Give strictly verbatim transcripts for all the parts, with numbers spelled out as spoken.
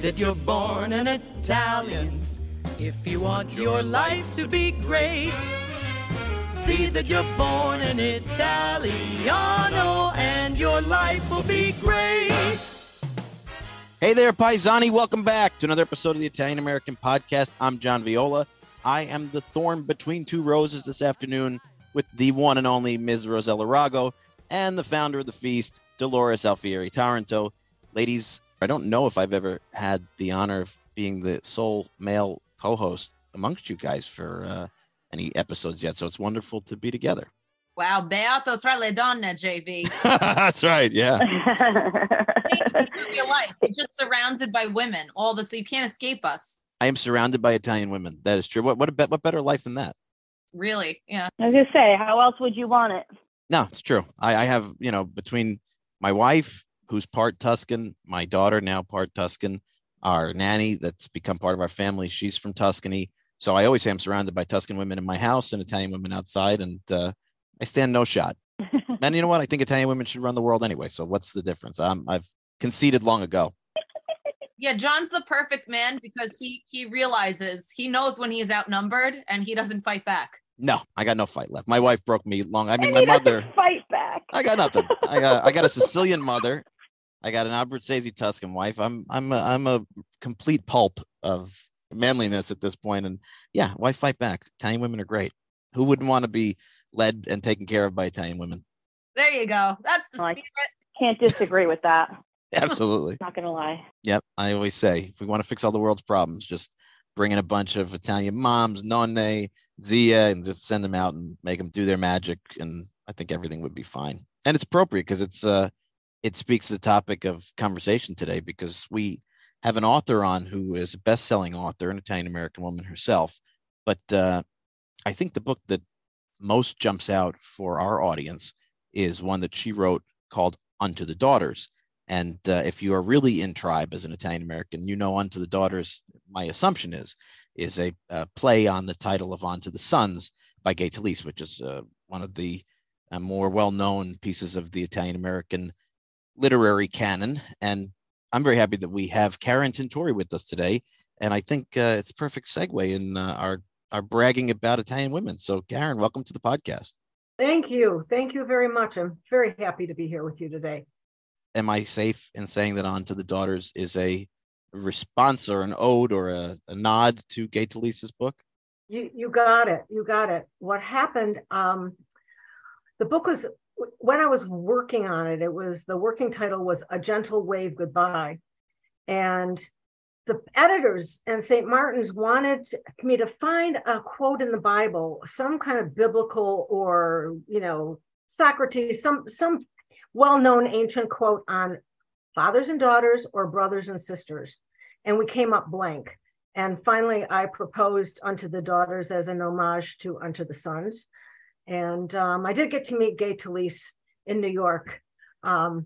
that you're born an Italian. If you want your life to be great, see that you're born an Italiano, and your life will be great. Hey there, Paisani. Welcome back to another episode of the Italian American Podcast. I'm John Viola. I am the thorn between two roses this afternoon with the one and only Miz Rosella Rago and the founder of the feast, Dolores Alfieri Taranto. Ladies, I don't know if I've ever had the honor of being the sole male co-host amongst you guys for uh, any episodes yet, so it's wonderful to be together. Wow, beato tra le donne, J V. That's right, yeah. Your life. You're just surrounded by women, all that, so you can't escape us. I am surrounded by Italian women. That is true. What what a, what better life than that? Really? Yeah. I was gonna say, how else would you want it? No, it's true. I, I have, you know, between my wife, who's part Tuscan, my daughter now part Tuscan, our nanny that's become part of our family, she's from Tuscany. So I always say I'm surrounded by Tuscan women in my house and Italian women outside, and uh, I stand no shot. And you know what? I think Italian women should run the world anyway. So what's the difference? Um, I've conceded long ago. Yeah, John's the perfect man because he he realizes, he knows when he is outnumbered and he doesn't fight back. No, I got no fight left. My wife broke me long. I mean, And my he doesn't mother. fight back. I got nothing. I got I got a Sicilian mother. I got an Abruzzese Tuscan wife. I'm I'm a, I'm a complete pulp of manliness at this point. And yeah, why fight back? Italian women are great. Who wouldn't want to be led and taken care of by Italian women? There you go. That's the I secret. can't disagree with that. Absolutely. Not gonna lie. Yep. I always say, if we want to fix all the world's problems, just bring in a bunch of Italian moms, nonne, zia, and just send them out and make them do their magic. And I think everything would be fine. And it's appropriate because it's uh, it speaks to the topic of conversation today, because we have an author on who is a best-selling author, an Italian-American woman herself. But uh, I think the book that most jumps out for our audience is one that she wrote called Unto the Daughters. And uh, if you are really in tribe as an Italian-American, you know Unto the Daughters, my assumption is, is a, a play on the title of Unto the Sons by Gay Talese, which is uh, one of the uh, more well-known pieces of the Italian-American literary canon. And I'm very happy that we have Karen Tintori with us today. And I think uh, it's a perfect segue in uh, our, our bragging about Italian women. So Karen, welcome to the podcast. Thank you. Thank you very much. I'm very happy to be here with you today. Am I safe in saying that Unto the Daughters is a response or an ode or a, a nod to Gay Talese's book? You you got it. You got it. What happened? Um, the book was, when I was working on it, it was, the working title was A Gentle Wave Goodbye. And the editors and Saint Martin's wanted me to find a quote in the Bible, some kind of biblical or, you know, Socrates, some some well-known ancient quote on fathers and daughters or brothers and sisters. And we came up blank. And finally, I proposed Unto the Daughters as an homage to Unto the Sons. And um, I did get to meet Gay Talese in New York. Um,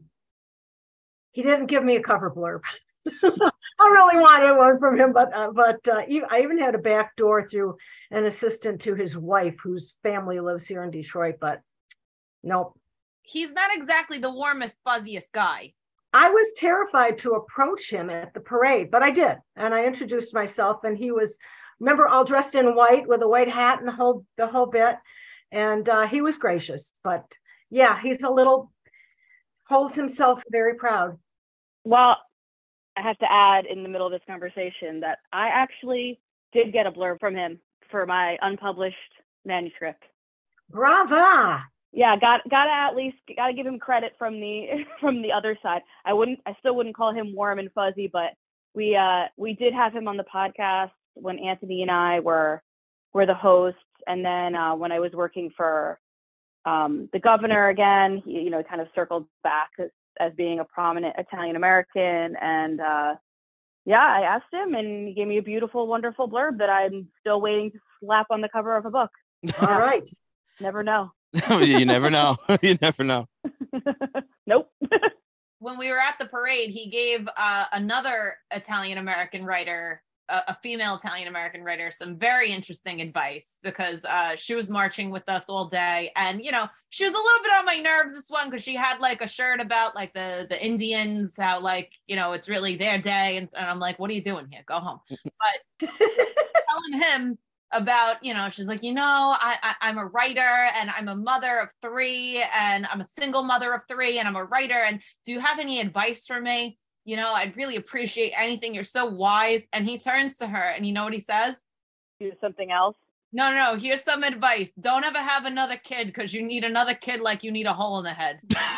he didn't give me a cover blurb. I really wanted one from him, but uh, but uh, I even had a back door through an assistant to his wife, whose family lives here in Detroit, but nope. He's not exactly the warmest, fuzziest guy. I was terrified to approach him at the parade, but I did. And I introduced myself, and he was, remember, all dressed in white with a white hat and the whole, the whole bit. And uh, he was gracious, but yeah, he's a little, holds himself very proud. Well, I have to add in the middle of this conversation that I actually did get a blurb from him for my unpublished manuscript. Brava! Yeah, got gotta at least gotta give him credit from the from the other side. I wouldn't, I still wouldn't call him warm and fuzzy, but we uh we did have him on the podcast when Anthony and I were were the hosts, and then uh, when I was working for um, the governor again, he, you know, kind of circled back as, as being a prominent Italian American, and uh, yeah, I asked him, and he gave me a beautiful, wonderful blurb that I'm still waiting to slap on the cover of a book. All right. Never know. You never know. You never know. Nope. When we were at the parade, he gave uh, another Italian American writer a, a female Italian American writer some very interesting advice, because uh, she was marching with us all day, and you know, she was a little bit on my nerves this one, because she had like a shirt about like the the Indians, how like, you know, it's really their day, and, and I'm like, what are you doing here? Go home. But telling him about, you know, she's like, you know, I, I I'm a writer, and I'm a mother of three, and I'm a single mother of three, and I'm a writer, and do you have any advice for me? You know, I'd really appreciate anything. You're so wise. And he turns to her, and you know what he says? Do something else. No, no, no. Here's some advice. Don't ever have another kid, because you need another kid like you need a hole in the head.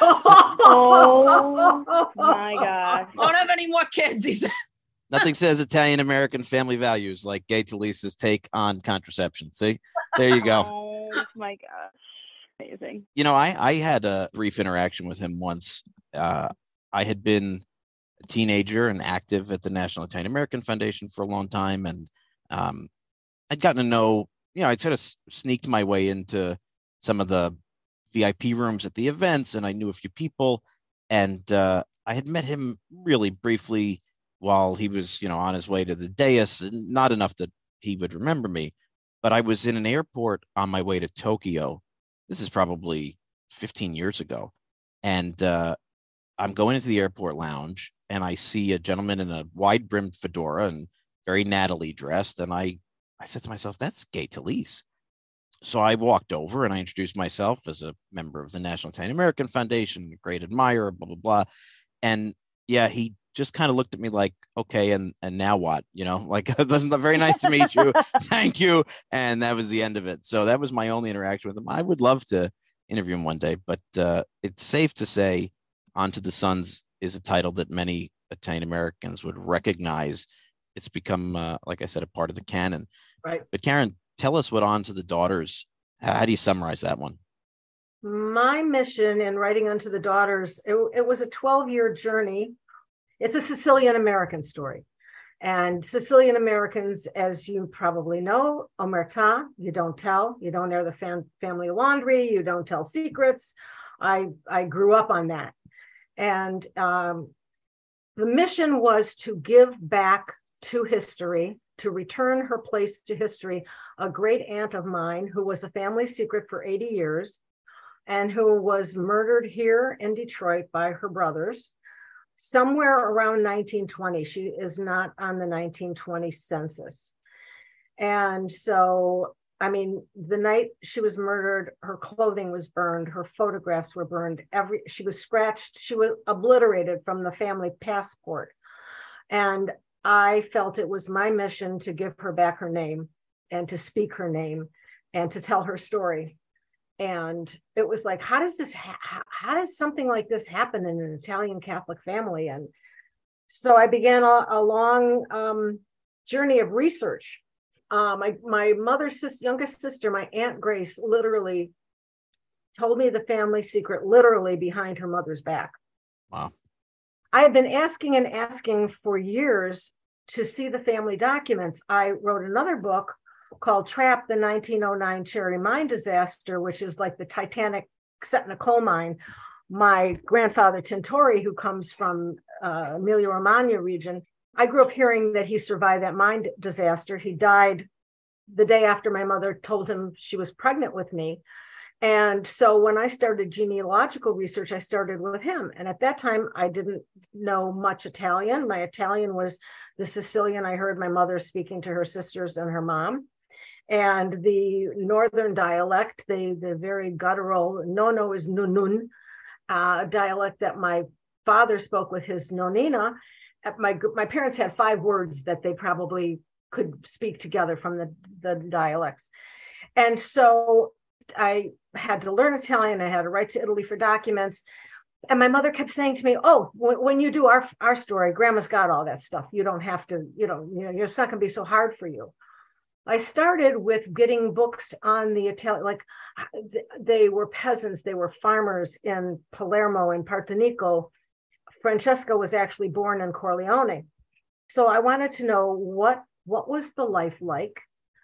Oh my gosh. Don't have any more kids, he said. Nothing says Italian American family values like Gay Talisa's take on contraception. See, there you go. Oh my gosh. Amazing. You know, I, I had a brief interaction with him once. Uh, I had been a teenager and active at the National Italian American Foundation for a long time. And um, I'd gotten to know, you know, I sort of sneaked my way into some of the V I P rooms at the events, and I knew a few people. And uh, I had met him really briefly while he was, you know, on his way to the dais, and not enough that he would remember me. But I was in an airport on my way to Tokyo. This is probably fifteen years ago. And uh, I'm going into the airport lounge, and I see a gentleman in a wide-brimmed fedora and very nattily dressed. And I, I said to myself, that's Gay Talese. So I walked over and I introduced myself as a member of the National Italian American Foundation, a great admirer, blah, blah, blah. And yeah, he just kind of looked at me like, okay, and and now what? You know, like, very nice to meet you. Thank you. And that was the end of it. So that was my only interaction with him. I would love to interview him one day, but uh, it's safe to say On to the Sons is a title that many Italian Americans would recognize. It's become, uh, like I said, a part of the canon. Right. But Karen, tell us what On to the Daughters, how, how do you summarize that one? My mission in writing Unto the Daughters, it, it was a twelve-year journey. It's a Sicilian American story. And Sicilian Americans, as you probably know, omertà, you don't tell, you don't air the fam- family laundry, you don't tell secrets. I, I grew up on that. And um, the mission was to give back to history, to return her place to history. A great aunt of mine who was a family secret for eighty years and who was murdered here in Detroit by her brothers somewhere around nineteen twenty. She is not on the nineteen twenty census. And so, I mean, the night she was murdered, her clothing was burned, her photographs were burned, every she was scratched, she was obliterated from the family passport. And I felt it was my mission to give her back her name and to speak her name and to tell her story. And it was like, how does this, ha- how does something like this happen in an Italian Catholic family? And so I began a, a long um, journey of research. Uh, my, my mother's sis- youngest sister, my Aunt Grace, literally told me the family secret, literally behind her mother's back. Wow. I had been asking and asking for years to see the family documents. I wrote another book called Trapped, the nineteen oh nine Cherry Mine Disaster, which is like the Titanic set in a coal mine. My grandfather, Tintori, who comes from uh, Emilia-Romagna region, I grew up hearing that he survived that mine disaster. He died the day after my mother told him she was pregnant with me. And so when I started genealogical research, I started with him. And at that time, I didn't know much Italian. My Italian was the Sicilian I heard my mother speaking to her sisters and her mom. And the northern dialect, the, the very guttural, nono is nunun, uh, dialect that my father spoke with his nonina. My, my parents had five words that they probably could speak together from the, the dialects. And so I had to learn Italian. I had to write to Italy for documents. And my mother kept saying to me, oh, when, when you do our, our story, grandma's got all that stuff. You don't have to, you know, you know, it's not going to be so hard for you. I started with getting books on the Italian, like they were peasants, they were farmers in Palermo and Partenico. Francesca was actually born in Corleone. So I wanted to know what, what was the life like?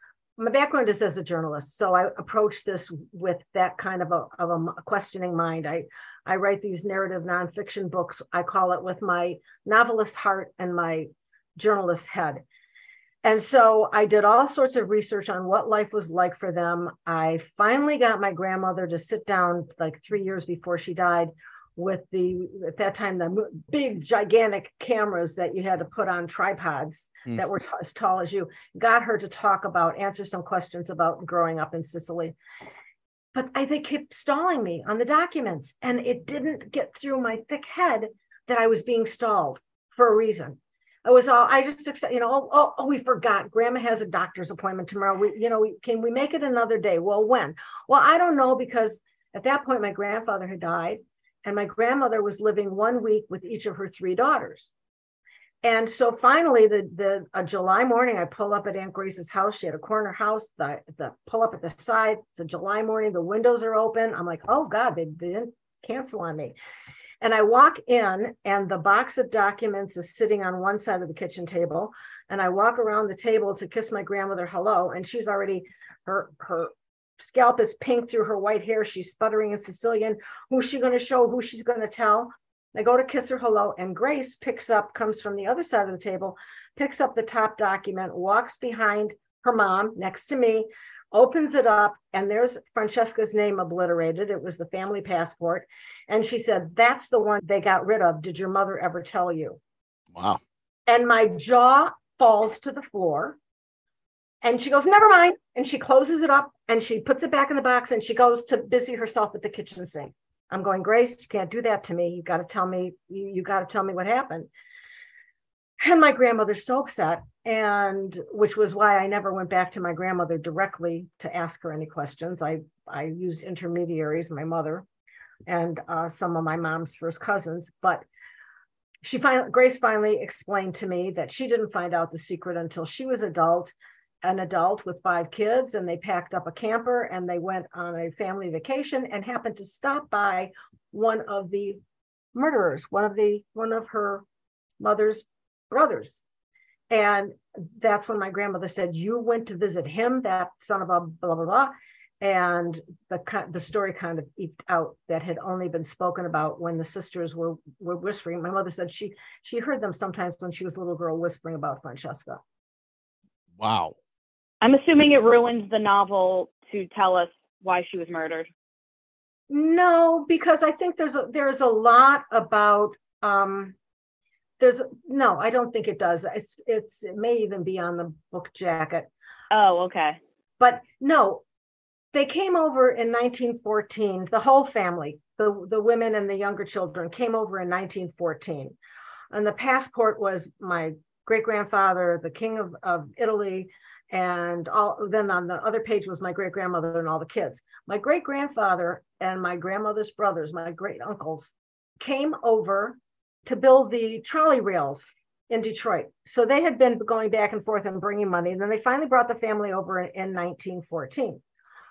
My background is as a journalist, so I approach this with that kind of a, of a questioning mind. I, I write these narrative nonfiction books. I call it with my novelist heart and my journalist head. And so I did all sorts of research on what life was like for them. I finally got my grandmother to sit down like three years before she died with the, at that time, the big, gigantic cameras that you had to put on tripods mm. that were as tall as you, got her to talk about, answer some questions about growing up in Sicily. But I, they kept stalling me on the documents, and it didn't get through my thick head that I was being stalled for a reason. I was all, I just, you know, oh, oh, oh, we forgot. Grandma has a doctor's appointment tomorrow. We, you know, we, can we make it another day? Well, when? Well, I don't know, because at that point, my grandfather had died, and my grandmother was living one week with each of her three daughters. And so finally, the, the a July morning, I pull up at Aunt Grace's house. She had a corner house, the, the pull up at the side. It's a July morning. The windows are open. I'm like, oh God, they, they didn't cancel on me. And I walk in, and the box of documents is sitting on one side of the kitchen table. And I walk around the table to kiss my grandmother hello. And she's already, her, her scalp is pink through her white hair. She's sputtering in Sicilian. Who's she going to show? Who she's going to tell? I go to kiss her hello. And Grace picks up, comes from the other side of the table, picks up the top document, walks behind her mom next to me, opens it up, and there's Francesca's name obliterated. It was the family passport. And she said, that's the one they got rid of. Did your mother ever tell you? Wow. And my jaw falls to the floor. And she goes, never mind. And she closes it up, and she puts it back in the box, and she goes to busy herself at the kitchen sink. I'm going, Grace, you can't do that to me. You got to tell me, you, you got to tell me what happened. And my grandmother's so upset, and which was why I never went back to my grandmother directly to ask her any questions. I, I used intermediaries, my mother and uh, some of my mom's first cousins. But she finally, Grace finally explained to me that she didn't find out the secret until she was adult, an adult with five kids, and they packed up a camper and they went on a family vacation and happened to stop by one of the murderers, one of the one of her mother's brothers. And that's when my grandmother said, you went to visit him, that son of a blah, blah, blah. And the, the story kind of eked out that had only been spoken about when the sisters were, were whispering. My mother said she, she heard them sometimes when she was a little girl whispering about Francesca. Wow. I'm assuming it ruins the novel to tell us why she was murdered. No, because I think there's a, there's a lot about, um, There's no, I don't think it does. It's it's it may even be on the book jacket. Oh, okay. But no, they came over in nineteen fourteen. The whole family, the, the women and the younger children came over in nineteen fourteen. And the passport was my great-grandfather, the king of, of Italy, and all. Then on the other page was my great-grandmother and all the kids. My great-grandfather and my grandmother's brothers, my great-uncles, came over to build the trolley rails in Detroit. So they had been going back and forth and bringing money. And then they finally brought the family over in, in nineteen fourteen.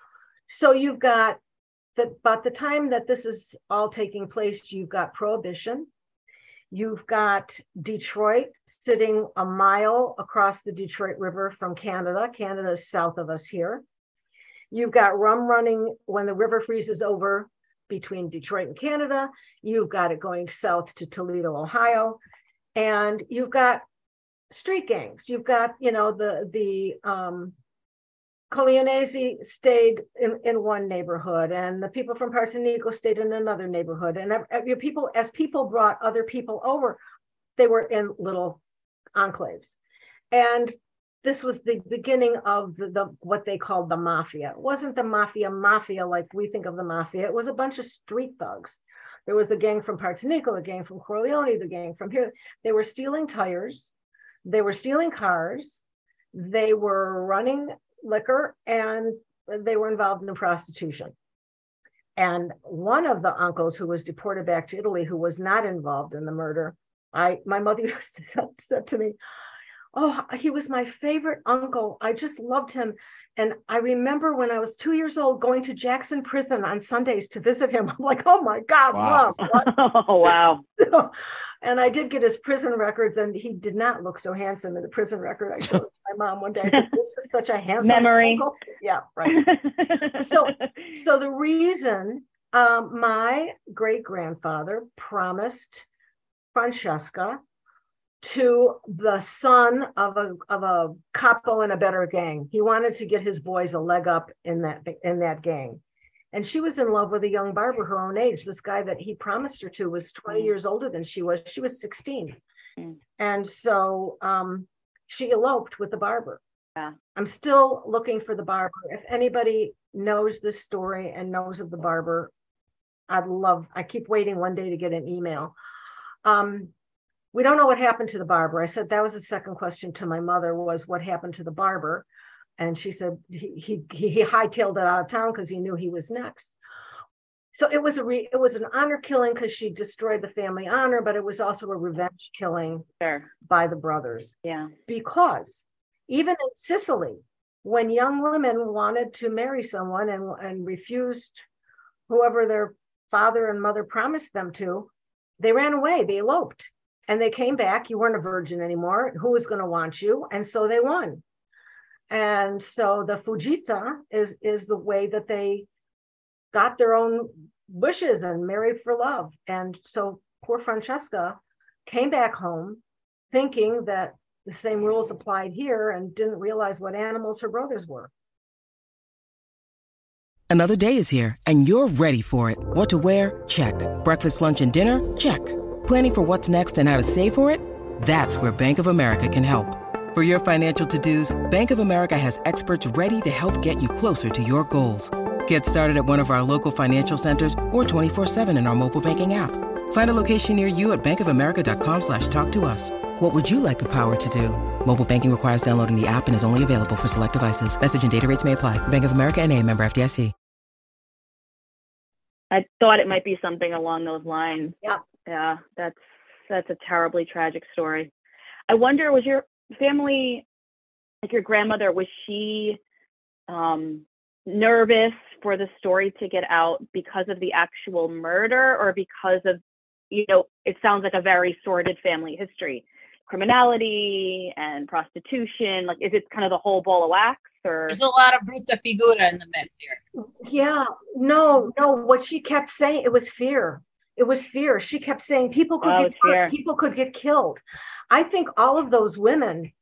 So you've got that, by the time that this is all taking place, you've got Prohibition. You've got Detroit sitting a mile across the Detroit River from Canada. Canada is south of us here. You've got rum running when the river freezes over between Detroit and Canada. You've got it going south to Toledo, Ohio. And you've got street gangs. You've got, you know, the, the um, Corleonesi stayed in, in one neighborhood, and the people from Partinico stayed in another neighborhood. And your people, as people brought other people over, they were in little enclaves. And this was the beginning of the, the what they called the mafia. It wasn't the mafia mafia like we think of the mafia. It was a bunch of street thugs. There was the gang from Partinico, the gang from Corleone, the gang from here. They were stealing tires. They were stealing cars. They were running liquor, and they were involved in prostitution. And one of the uncles who was deported back to Italy, who was not involved in the murder, I my mother said to me, oh, he was my favorite uncle. I just loved him. And I remember when I was two years old going to Jackson Prison on Sundays to visit him. I'm like, oh my God, wow. Mom. Oh, wow. So, and I did get his prison records, and he did not look so handsome in the prison record. I showed my mom one day. I said, this is such a handsome memory. uncle. Yeah, right. so, so the reason um, my great-grandfather promised Francesca to the son of a of a capo in a better gang. He wanted to get his boys a leg up in that in that gang. And she was in love with a young barber her own age. This guy that he promised her to was twenty mm. years older than she was. She was sixteen. Mm. And so um, she eloped with the barber. Yeah. I'm still looking for the barber. If anybody knows this story and knows of the barber, I'd love, I keep waiting one day to get an email. Um, we don't know what happened to the barber. I said, that was the second question to my mother, was what happened to the barber? And she said he he he hightailed it out of town because he knew he was next. So it was a re, it was an honor killing because she destroyed the family honor, but it was also a revenge killing sure. by the brothers. Yeah. Because even in Sicily, when young women wanted to marry someone and, and refused whoever their father and mother promised them to, they ran away, they eloped. And they came back, you weren't a virgin anymore, who was going to want you? And so they won. And so the Fugita is, is the way that they got their own wishes and married for love. And so poor Francesca came back home thinking that the same rules applied here and didn't realize what animals her brothers were. Another day is here and you're ready for it. What to wear? Check. Breakfast, lunch, and dinner? Check. Planning for what's next and how to save for it? That's where Bank of America can help. For your financial to-dos, Bank of America has experts ready to help get you closer to your goals. Get started at one of our local financial centers or twenty-four seven in our mobile banking app. Find a location near you at bankofamerica.com slash talk to us. What would you like the power to do? Mobile banking requires downloading the app and is only available for select devices. Message and data rates may apply. Bank of America N A, member F D I C. I thought it might be something along those lines. Yeah. Yeah, that's that's a terribly tragic story. I wonder, was your family, like your grandmother, was she um, nervous for the story to get out because of the actual murder, or because of, you know, it sounds like a very sordid family history, criminality and prostitution? Like, is it kind of the whole ball of wax? Or there's a lot of bruta figura in the mix here. Yeah, no, no. What she kept saying, it was fear. It was fear. She kept saying people could oh, get hurt, people could get killed. I think all of those women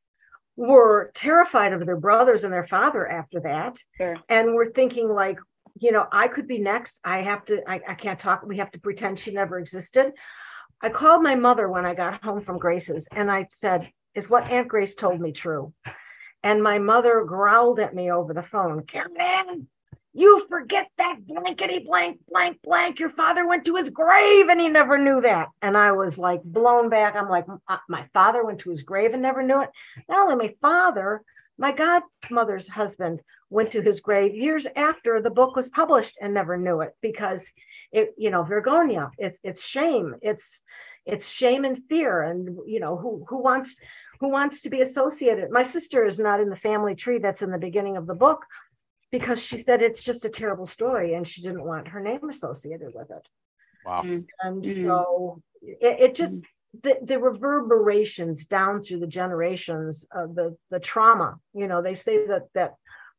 were terrified of their brothers and their father after that, sure. and were thinking like, you know, I could be next. I have to. I, I can't talk. We have to pretend she never existed. I called my mother when I got home from Grace's, and I said, "Is what Aunt Grace told me true?" And my mother growled at me over the phone, "Carolyn, you forget that blankety blank, blank, blank. Your father went to his grave and he never knew that." And I was like blown back. I'm like, my father went to his grave and never knew it. Not only my father, my godmother's husband went to his grave years after the book was published and never knew it, because it, you know, Vergogna, it's it's shame. It's it's shame and fear. And, you know, who who wants who wants to be associated? My sister is not in the family tree that's in the beginning of the book, because she said it's just a terrible story and she didn't want her name associated with it. Wow. And mm-hmm. so it, it just, the, the reverberations down through the generations of the, the trauma, you know, they say that, that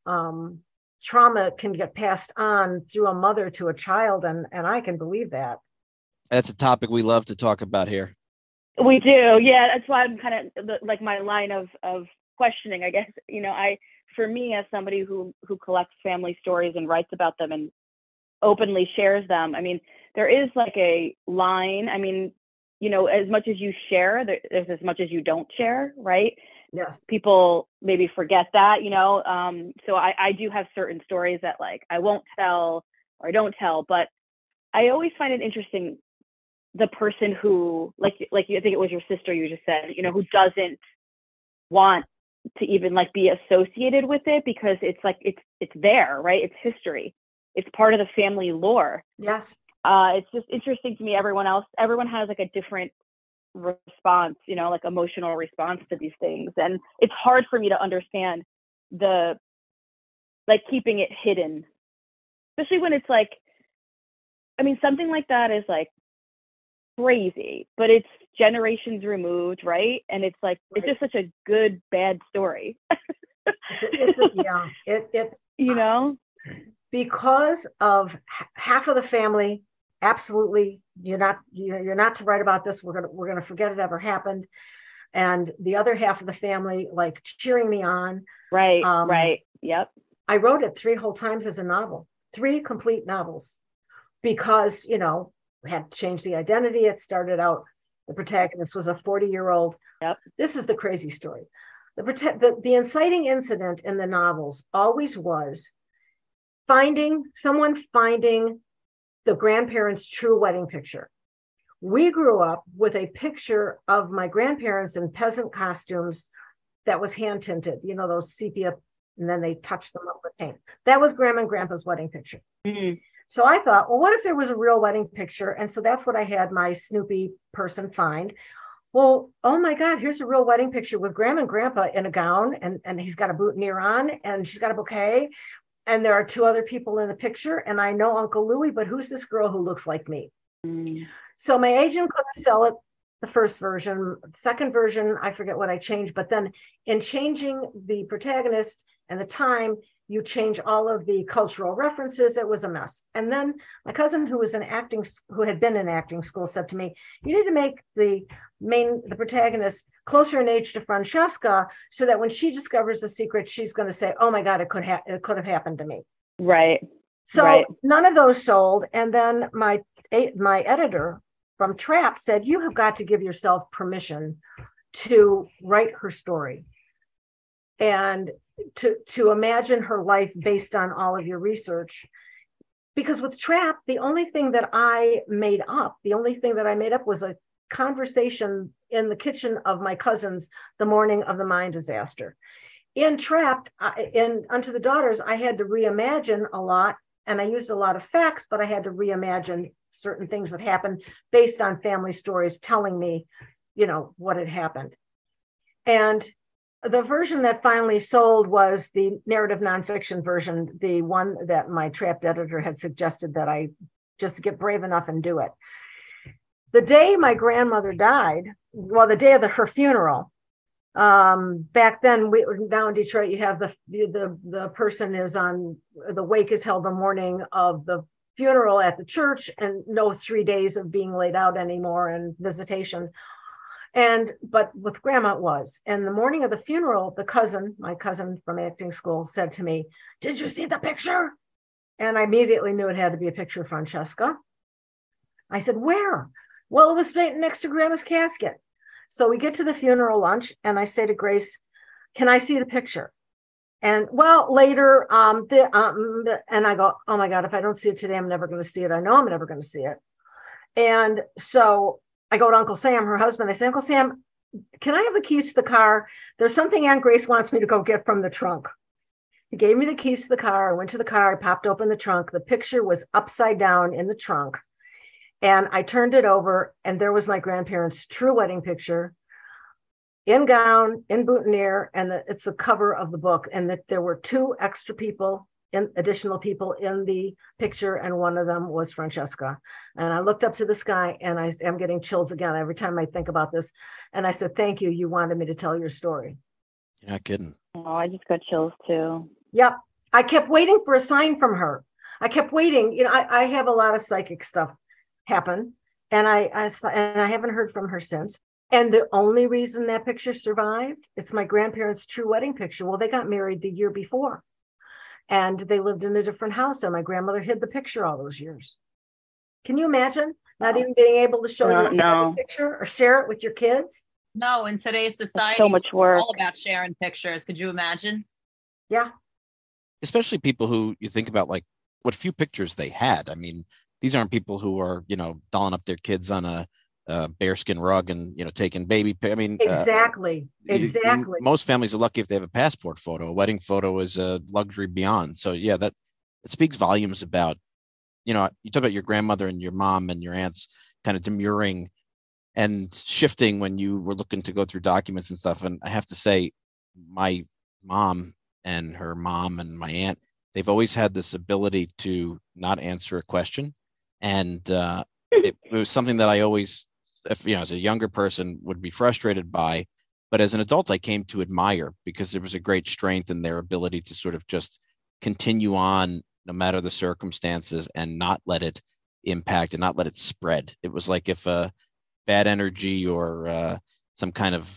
um, trauma can get passed on through a mother to a child. And, and I can believe that. That's a topic we love to talk about here. We do. Yeah. That's why I'm kind of like my line of, of questioning, I guess, you know, I, for me, as somebody who who collects family stories and writes about them and openly shares them, I mean, there is like a line. I mean, you know, as much as you share, there, there's as much as you don't share, right? Yes. People maybe forget that, you know. Um, so I, I do have certain stories that like I won't tell or I don't tell, but I always find it interesting, the person who, like, like I think it was your sister you just said, you know, who doesn't want to even like be associated with it, because it's like it's it's there, right? It's history, it's part of the family lore. Yes. Uh it's just interesting to me. Everyone else everyone has like a different response, you know, like emotional response to these things, and it's hard for me to understand the like keeping it hidden, especially when it's like, I mean, something like that is like crazy, but it's generations removed, right? And it's like, right. It's just such a good bad story. it's a, it's a, yeah, it it you know, because of half of the family, absolutely, you're not you're not to write about this. We're gonna we're gonna forget it ever happened. and the other half of the family like cheering me on. Right, Um, right. Yep. I wrote it three whole times as a novel, three complete novels, because, you know, we had to change the identity. It started out, the protagonist was a forty-year-old. Yep. This is the crazy story. The, prote- the, the inciting incident in the novels always was finding, someone finding the grandparents' true wedding picture. We grew up with a picture of my grandparents in peasant costumes that was hand tinted, you know, those sepia, and then they touched them up with paint. That was Grandma and Grandpa's wedding picture. Mm. So I thought, well, what if there was a real wedding picture? And so that's what I had my Snoopy person find. Well, oh my God, here's a real wedding picture with Grandma and Grandpa in a gown, and, and he's got a boutonniere on, and she's got a bouquet. And there are two other people in the picture. And I know Uncle Louie, but who's this girl who looks like me? Mm. So my agent couldn't sell it, the first version. Second version, I forget what I changed. But then in changing the protagonist and the time, you change all of the cultural references. It was a mess. And then my cousin, who was in acting, who had been in acting school, said to me, you need to make the main, the protagonist closer in age to Francesca, so that when she discovers the secret, she's going to say, oh my God, it could have, it could have happened to me. Right. So right. None of those sold. And then my, my editor from Trap said, you have got to give yourself permission to write her story and to, to imagine her life based on all of your research. Because with Trap, the only thing that I made up, the only thing that I made up was a conversation in the kitchen of my cousins the morning of the mine disaster. In Trapped, I, in Unto the Daughters, I had to reimagine a lot, and I used a lot of facts, but I had to reimagine certain things that happened based on family stories telling me, you know, what had happened. And the version that finally sold was the narrative nonfiction version, the one that my Trapped editor had suggested that I just get brave enough and do it. The day my grandmother died, well, the day of the, her funeral, um, back then, we now in Detroit, you have the, the, the person is on, the wake is held the morning of the funeral at the church, and no three days of being laid out anymore and visitation. And, but with Grandma it was. And the morning of the funeral, the cousin, my cousin from acting school, said to me, did you see the picture? And I immediately knew it had to be a picture of Francesca. I said, where? Well, it was right next to Grandma's casket. So we get to the funeral lunch, and I say to Grace, can I see the picture? And well, later, um, the, um, the, and I go, oh my God, if I don't see it today, I'm never going to see it. I know I'm never going to see it. And so I go to Uncle Sam, her husband. I say, Uncle Sam, can I have the keys to the car? There's something Aunt Grace wants me to go get from the trunk. He gave me the keys to the car. I went to the car, I popped open the trunk. The picture was upside down in the trunk. And I turned it over, and there was my grandparents' true wedding picture, in gown, in boutonniere, and the, it's the cover of the book. And that there were two extra people, in, additional people in the picture, and one of them was Francesca. And I looked up to the sky, and I am getting chills again every time I think about this. And I said, thank you. You wanted me to tell your story. You're not kidding. Oh, I just got chills too. Yep. I kept waiting for a sign from her. I kept waiting. You know, I, I have a lot of psychic stuff happen, and I, I and I haven't heard from her since. And the only reason that picture survived, it's my grandparents' true wedding picture. Well, they got married the year before, and they lived in a different house, and my grandmother hid the picture all those years. Can you imagine not even being able to show No, you no. a picture or share it with your kids? No, in today's society, so much work. all about sharing pictures. Could you imagine? Yeah. Especially people who you think about, like, what few pictures they had. I mean, these aren't people who are, you know, dolling up their kids on a, a bearskin rug and, you know, taking baby. I mean, Exactly. uh, Exactly. Most families are lucky if they have a passport photo. A wedding photo is a luxury beyond. So yeah, that, that speaks volumes about, you know, you talk about your grandmother and your mom and your aunts kind of demurring and shifting when you were looking to go through documents and stuff. And I have to say, my mom and her mom and my aunt, they've always had this ability to not answer a question. And uh, it, it was something that I always, if, you know, as a younger person would be frustrated by, but as an adult, I came to admire, because there was a great strength in their ability to sort of just continue on no matter the circumstances and not let it impact and not let it spread. It was like if a bad energy or uh, some kind of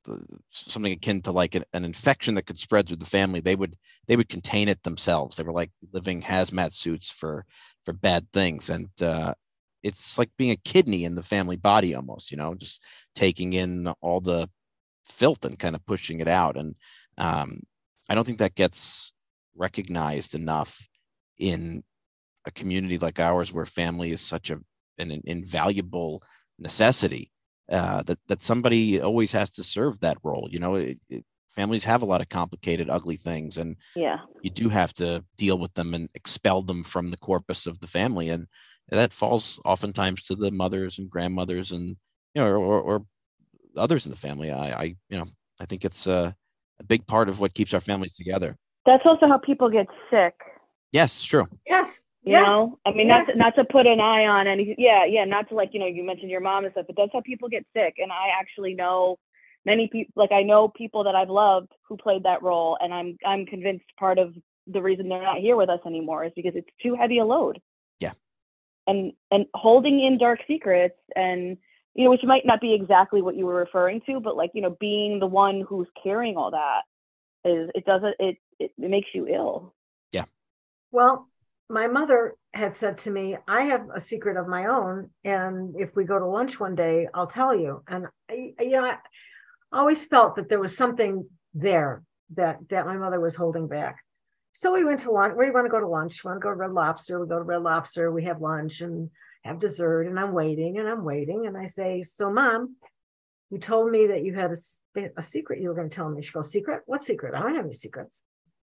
the, something akin to like an, an infection that could spread through the family, they would they would contain it themselves. They were like living hazmat suits for for bad things, and uh, it's like being a kidney in the family body almost, you know, just taking in all the filth and kind of pushing it out. And um, I don't think that gets recognized enough in a community like ours, where family is such a an, an invaluable necessity, uh, that that somebody always has to serve that role. You know, it, it, families have a lot of complicated, ugly things, and Yeah. you do have to deal with them and expel them from the corpus of the family, and that falls oftentimes to the mothers and grandmothers, and you know, or, or, or others in the family. I, I, you know, I think it's a, a big part of what keeps our families together. That's also how people get sick. Yes, it's true. Yes. You yes. know, I mean, yes. not to, not to put an eye on any, yeah, yeah, not to, like, you know, you mentioned your mom and stuff, but that's how people get sick. And I actually know many people, like I know people that I've loved who played that role, and I'm I'm convinced part of the reason they're not here with us anymore is because it's too heavy a load. Yeah. And and holding in dark secrets, and you know, which might not be exactly what you were referring to, but like, you know, being the one who's carrying all that is, it doesn't, it it, it makes you ill. Yeah. Well, my mother had said to me, I have a secret of my own, and if we go to lunch one day, I'll tell you. And I, you know, I always felt that there was something there that that my mother was holding back. So we went to lunch. Where do you want to go to lunch? We want to go to Red Lobster. We go to Red Lobster. We have lunch and have dessert, and I'm waiting and I'm waiting. And I say, so Mom, you told me that you had a, a secret you were going to tell me. She goes, secret? What secret? I don't have any secrets.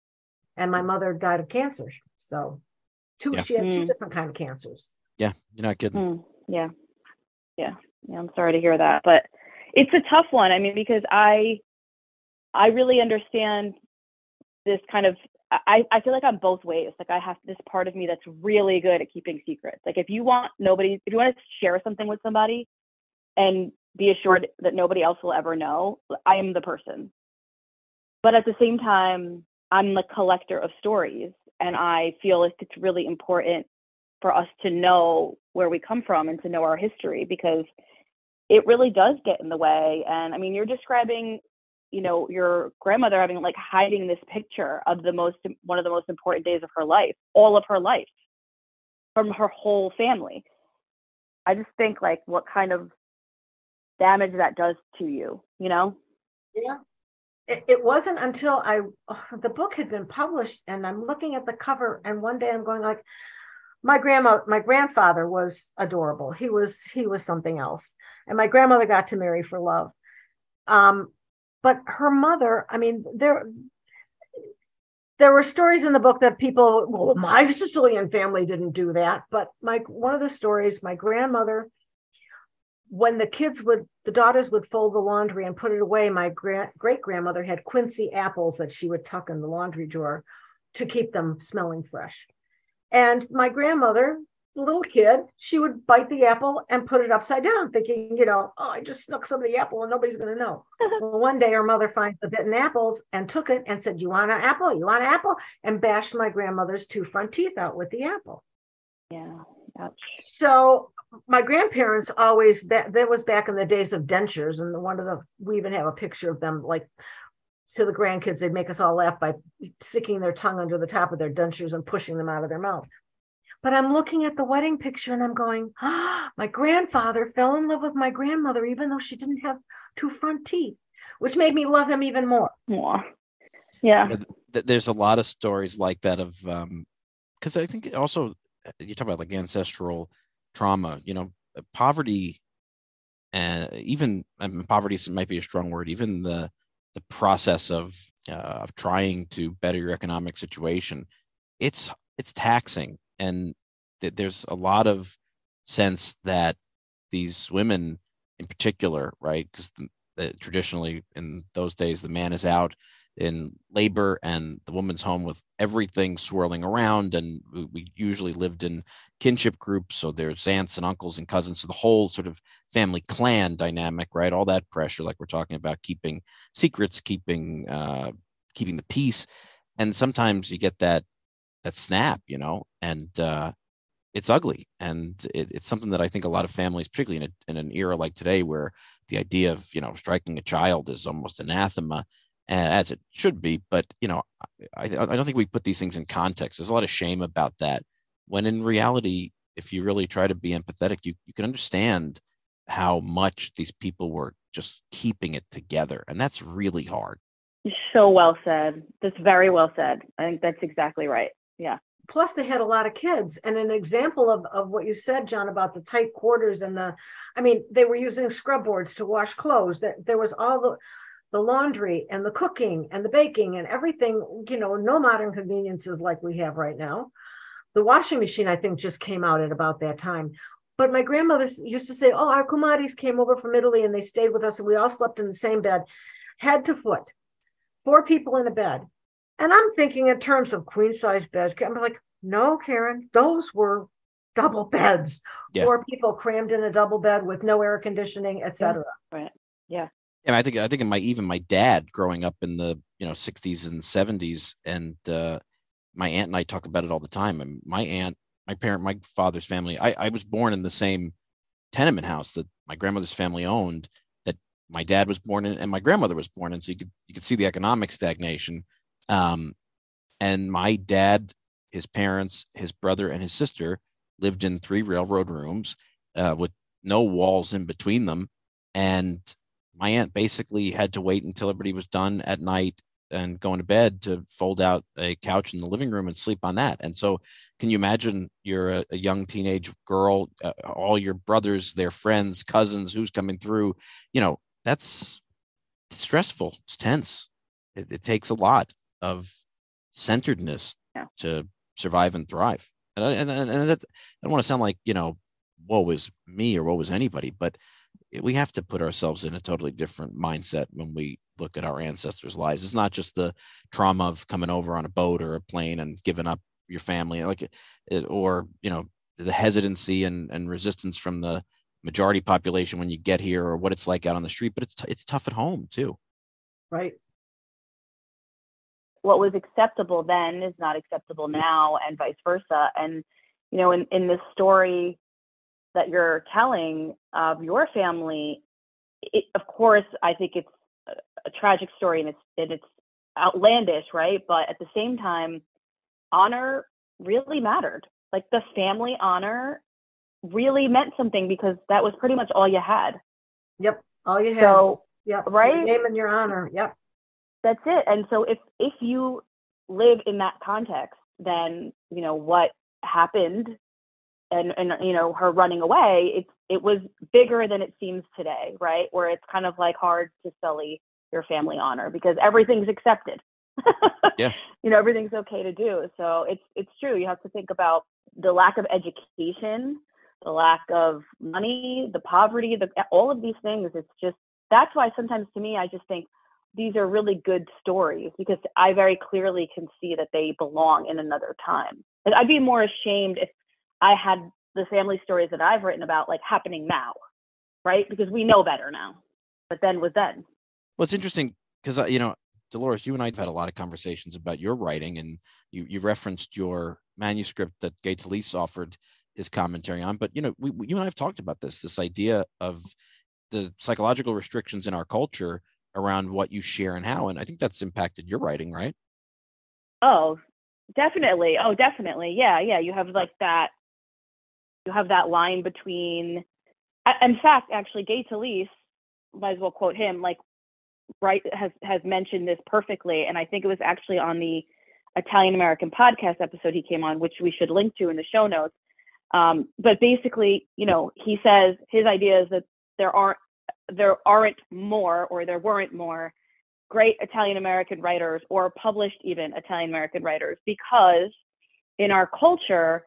And my mother died of cancer. So two, Yeah. she had two Mm. different kind of cancers. Yeah, you're not kidding. Hmm. Yeah. Yeah. Yeah. I'm sorry to hear that, but it's a tough one. I mean, because I, I really understand this kind of, I, I feel like I'm both ways. Like I have this part of me that's really good at keeping secrets. Like if you want nobody, if you want to share something with somebody and be assured that nobody else will ever know, I am the person. But at the same time, I'm the collector of stories. And I feel like it's really important for us to know where we come from and to know our history, because it really does get in the way. And I mean, you're describing, you know, your grandmother having like hiding this picture of the most, one of the most important days of her life, all of her life, from her whole family. I just think like what kind of damage that does to you, you know? Yeah. It, it wasn't until I, oh, the book had been published and I'm looking at the cover, and one day I'm going like, my grandma, my grandfather was adorable. He was, he was something else. And my grandmother got to marry for love. Um, but her mother, I mean, there, there were stories in the book that people, well, my Sicilian family didn't do that. But my, one of the stories, my grandmother, when the kids would, the daughters would fold the laundry and put it away, my gra- great grandmother had quincy apples that she would tuck in the laundry drawer to keep them smelling fresh. And my grandmother, little kid, she would bite the apple and put it upside down, thinking, you know, oh, I just snuck some of the apple and nobody's going to know. Well, one day her mother finds the bitten apples and took it and said, you want an apple? You want an apple? And bashed my grandmother's two front teeth out with the apple. Yeah. Ouch. So my grandparents always, that, that was back in the days of dentures. And one of the, we even have a picture of them, like, to the grandkids, they'd make us all laugh by sticking their tongue under the top of their dentures and pushing them out of their mouth. But I'm looking at the wedding picture and I'm going, ah, my grandfather fell in love with my grandmother, even though she didn't have two front teeth, which made me love him even more. Aw. Yeah. There's a lot of stories like that of, um, because I think also you talk about like ancestral trauma, you know, poverty, and even I mean, poverty might be a strong word, even the the process of uh, of trying to better your economic situation, it's it's taxing, and th- there's a lot of sense that these women in particular, right, because traditionally in those days the man is out in labor and the woman's home with everything swirling around, and we, we usually lived in kinship groups, so there's aunts and uncles and cousins, so the whole sort of family clan dynamic, right, all that pressure, like we're talking about, keeping secrets, keeping uh keeping the peace, and sometimes you get that that snap, you know, and uh it's ugly. And it, it's something that I think a lot of families, particularly in, a, in an era like today, where the idea of, you know, striking a child is almost anathema, as it should be. But, you know, I, I don't think we put these things in context. There's a lot of shame about that, when in reality, if you really try to be empathetic, you, you can understand how much these people were just keeping it together. And that's really hard. So well said. That's very well said. I think that's exactly right. Yeah. Plus they had a lot of kids. And an example of, of what you said, John, about the tight quarters and the, I mean, they were using scrub boards to wash clothes. That there was all the, the laundry and the cooking and the baking and everything, you know, no modern conveniences like we have right now. The washing machine, I think, just came out at about that time. But my grandmother used to say, oh, our kumaris came over from Italy and they stayed with us and we all slept in the same bed, head to foot, four people in a bed. And I'm thinking in terms of queen size beds. I'm like, no, Karen, those were double beds. Yeah. Four people crammed in a double bed with no air conditioning, et cetera. Right. Yeah. And I think I think in my even my dad growing up in the you know sixties and seventies, and uh, my aunt and I talk about it all the time. And my aunt, my parent, my father's family. I, I was born in the same tenement house that my grandmother's family owned, that my dad was born in, and my grandmother was born in. So you could you could see the economic stagnation. Um, and my dad, his parents, his brother, and his sister lived in three railroad rooms uh, with no walls in between them. And my aunt basically had to wait until everybody was done at night and going to bed to fold out a couch in the living room and sleep on that. And so can you imagine you're a, a young teenage girl, uh, all your brothers, their friends, cousins, who's coming through, you know, that's stressful. It's tense. It, it takes a lot of centeredness yeah. to survive and thrive. And, and, and, and that, I don't want to sound like, you know, woe is me or woe is anybody, but we have to put ourselves in a totally different mindset when we look at our ancestors' lives. It's not just the trauma of coming over on a boat or a plane and giving up your family, like, it, or, you know, the hesitancy and, and resistance from the majority population when you get here, or what it's like out on the street, but it's, it's tough at home too. Right. What was acceptable then is not acceptable now, and vice versa. And, you know, in, in this story that you're telling of your family, it, of course, I think it's a, a tragic story and it's, and it's outlandish, right? But at the same time, honor really mattered. Like the family honor really meant something, because that was pretty much all you had. Yep. All you had. So, yep. Right. Your name and your honor. Yep. That's it. And so if, if you live in that context, then, you know, what happened and, and, you know, her running away, it's, it was bigger than it seems today, right? Where it's kind of like hard to sully your family honor because everything's accepted. Yeah. You know, everything's okay to do. So it's, it's true. You have to think about the lack of education, the lack of money, the poverty, the, all of these things. It's just, that's why sometimes to me, I just think these are really good stories, because I very clearly can see that they belong in another time. And I'd be more ashamed if I had the family stories that I've written about like happening now, right? Because we know better now, but then was then. Well, it's interesting because, uh, you know, Dolores, you and I have had a lot of conversations about your writing, and you, you referenced your manuscript that Gay Talese offered his commentary on. But, you know, we, we, you and I have talked about this, this idea of the psychological restrictions in our culture around what you share and how. And I think that's impacted your writing, right? Oh, definitely. Oh, definitely. Yeah. Yeah. You have like that, you have that line between, in fact, actually, Gay Talese, might as well quote him, like, right, has, has mentioned this perfectly. And I think it was actually on the Italian American podcast episode he came on, which we should link to in the show notes. Um, but basically, you know, he says his idea is that there aren't, there aren't more, or there weren't more great Italian American writers, or published even Italian American writers, because in our culture,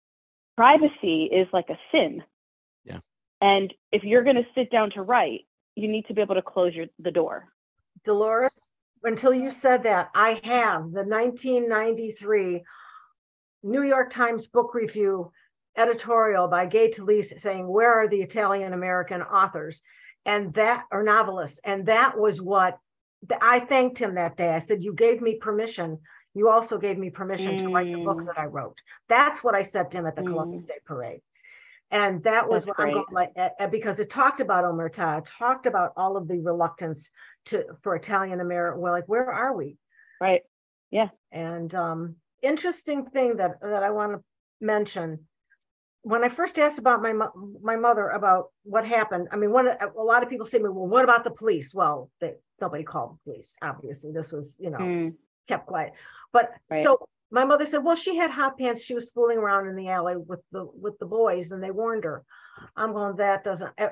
privacy is like a sin. Yeah. And if you're going to sit down to write, you need to be able to close your, the door. Dolores, until you said that, I have the nineteen ninety-three New York Times Book Review editorial by Gay Talese saying, where are the Italian American authors? And that, or novelists. And that was what I thanked him that day. I said, you gave me permission. you also gave me permission to write the book Mm. that I wrote. That's what I sent him at the Mm. Columbus Day Parade. And that was That's what I'm great. going like, uh, uh, because it talked about Omerta, talked about all of the reluctance to for Italian American. Well, like, where are we? Right. Yeah. And um, interesting thing that that I want to mention. When I first asked about my mo- my mother about what happened, I mean, one a lot of people say to me, "Well, what about the police?" Well, they, nobody called the police. Obviously, this was, you know, Mm. kept quiet. But Right. so my mother said, well, she had hot pants. She was fooling around in the alley with the with the boys, and they warned her. I'm going, that doesn't. Uh,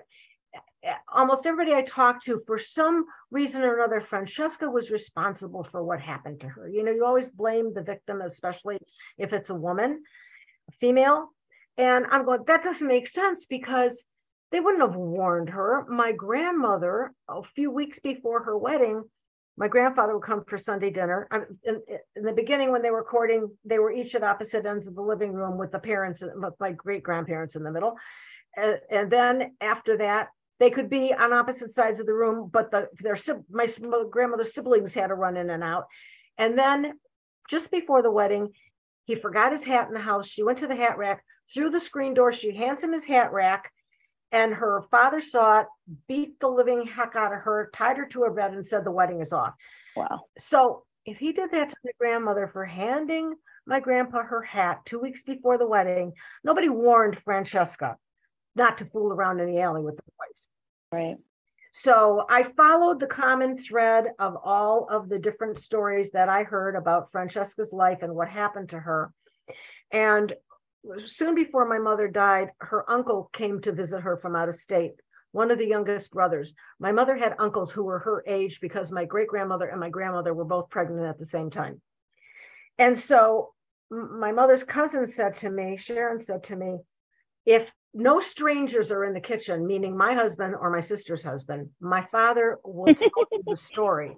almost everybody I talked to, for some reason or another, Francesca was responsible for what happened to her. You know, you always blame the victim, especially if it's a woman, a female. And I'm going, that doesn't make sense, because they wouldn't have warned her. My grandmother, a few weeks before her wedding, my grandfather would come for Sunday dinner. In, in the beginning, when they were courting, they were each at opposite ends of the living room with the parents, with my great grandparents in the middle. And, and then after that, they could be on opposite sides of the room, but the, their my grandmother's siblings had to run in and out. And then just before the wedding, he forgot his hat in the house. She went to the hat rack, through the screen door. She hands him his hat rack, and her father saw it, beat the living heck out of her, tied her to her bed, and said the wedding is off. Wow. So if he did that to my grandmother for handing my grandpa her hat two weeks before the wedding, nobody warned Francesca not to fool around in the alley with the boys. Right. So I followed the common thread of all of the different stories that I heard about Francesca's life and what happened to her. And soon before my mother died, her uncle came to visit her from out of state, one of the youngest brothers. My mother had uncles who were her age, because my great-grandmother and my grandmother were both pregnant at the same time. And so my mother's cousin said to me, Sharon said to me, if no strangers are in the kitchen, meaning my husband or my sister's husband, my father will tell you the story.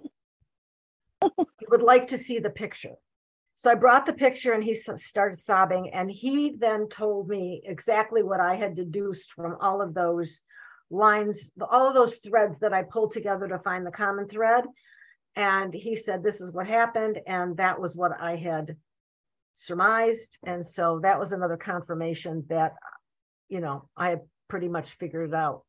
He would like to see the picture. So I brought the picture, and he started sobbing. And he then told me exactly what I had deduced from all of those lines, all of those threads that I pulled together to find the common thread. And he said, this is what happened. And that was what I had surmised. And so that was another confirmation that, you know, I had pretty much figured it out.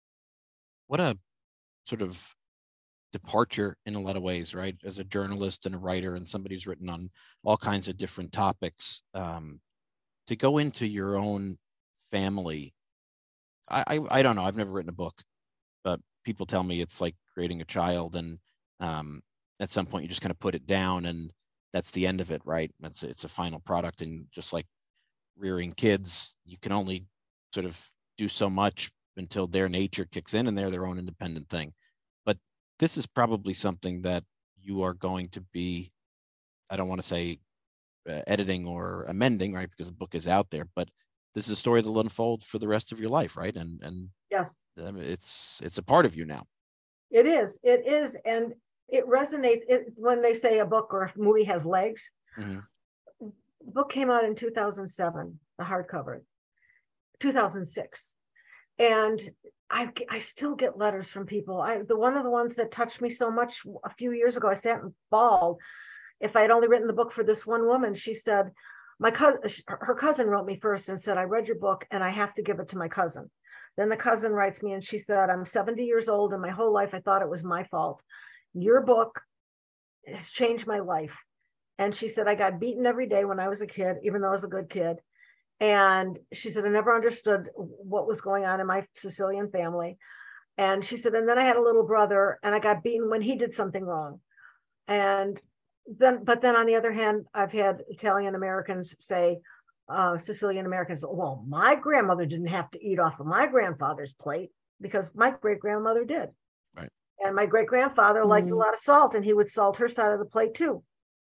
What a sort of departure in a lot of ways, right? As a journalist and a writer, and somebody who's written on all kinds of different topics, um, to go into your own family. I, I I don't know. I've never written a book, but people tell me it's like creating a child, and um, at some point you just kind of put it down, and that's the end of it, right? It's it's a final product, and just like rearing kids, you can only sort of do so much until their nature kicks in and they're their own independent thing. But this is probably something that you are going to be, I don't want to say uh, editing or amending, right? Because the book is out there, but this is a story that will unfold for the rest of your life, right? And and yes, I mean, it's it's a part of you now. It is. It is, and it resonates. It, when they say a book or a movie has legs, Mm-hmm. the book came out in two thousand seven, the hardcover, two thousand six, and I I still get letters from people. I the one of the ones that touched me so much a few years ago, I sat and bawled. If I had only written the book for this one woman, she said, my cousin, her cousin wrote me first and said, I read your book and I have to give it to my cousin. Then the cousin writes me and she said, I'm seventy years old and my whole life I thought it was my fault. Your book has changed my life. And she said, I got beaten every day when I was a kid, even though I was a good kid. And she said, I never understood what was going on in my Sicilian family. And she said, and then I had a little brother and I got beaten when he did something wrong. And then, but then on the other hand, I've had Italian Americans say, uh, Sicilian Americans, well, my grandmother didn't have to eat off of my grandfather's plate because my great grandmother did. Right. And my great grandfather mm. liked a lot of salt and he would salt her side of the plate too.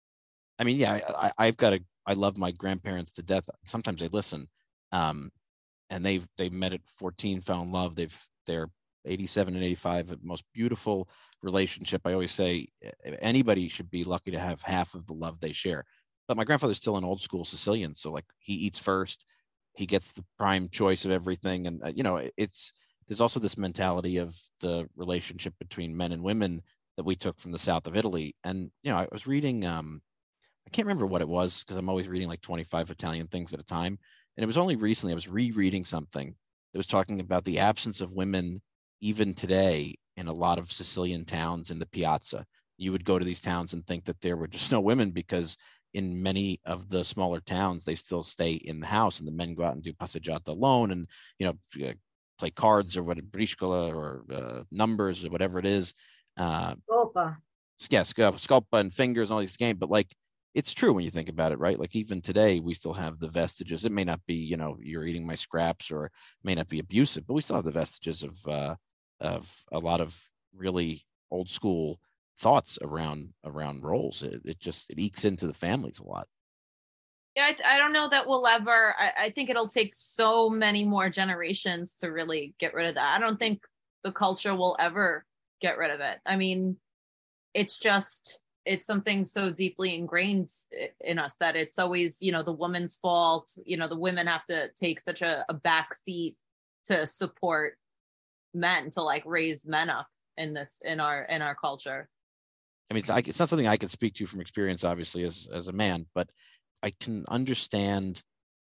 I mean, yeah, I, I've got a, I love my grandparents to death. Sometimes they listen, um, and they've, they met at fourteen, fell in love. They've, they're eighty-seven and eighty-five, most beautiful relationship. I always say anybody should be lucky to have half of the love they share. But my grandfather's still an old school Sicilian. So like he eats first, he gets the prime choice of everything. And, uh, you know, it's, there's also this mentality of the relationship between men and women that we took from the south of Italy. And, you know, I was reading, um, I can't remember what it was because I'm always reading like twenty-five Italian things at a time. And it was only recently I was rereading something that was talking about the absence of women even today in a lot of Sicilian towns in the piazza. You would go to these towns and think that there were just no women because in many of the smaller towns, they still stay in the house and the men go out and do passeggiata alone and, you know, play cards or what, briscola or uh, numbers or whatever it is. Uh, Scopa. Yeah, scopa and fingers and all these games. But like, it's true when you think about it, right? Like even today, we still have the vestiges. It may not be, you know, you're eating my scraps or it may not be abusive, but we still have the vestiges of, uh, of a lot of really old school thoughts around around roles. It, it just it ekes into the families a lot. Yeah, I, I don't know that we'll ever. I, I think it'll take so many more generations to really get rid of that. I don't think the culture will ever get rid of it. I mean, it's just it's something so deeply ingrained in us that it's always, you know, the woman's fault. You know, the women have to take such a, a back seat to support men, to like raise men up in this in our in our culture. I mean, it's, it's not something I can speak to from experience, obviously, as, as a man, but I can understand